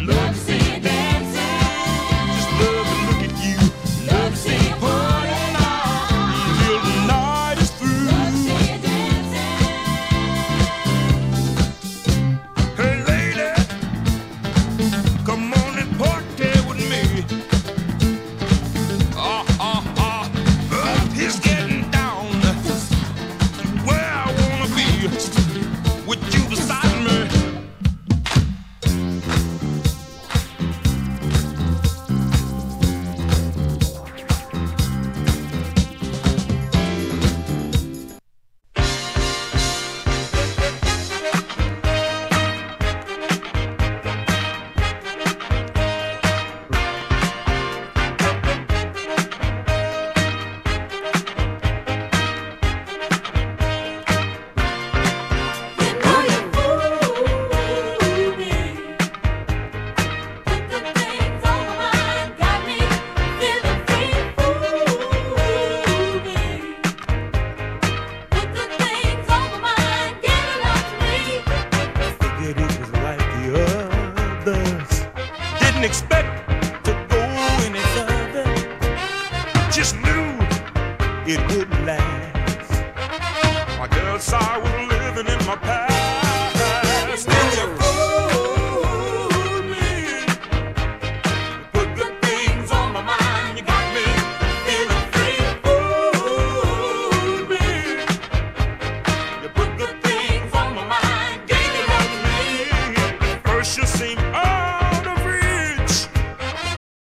Love to see you dancing. Just love to look at you. Love to see you pulling on till the night is through. Love to see you dancing. Hey lady, come on and party with me. It's getting down where I wanna be with you beside me. Didn't expect to go any further. Just knew it wouldn't last. My girl saw I was living in my past.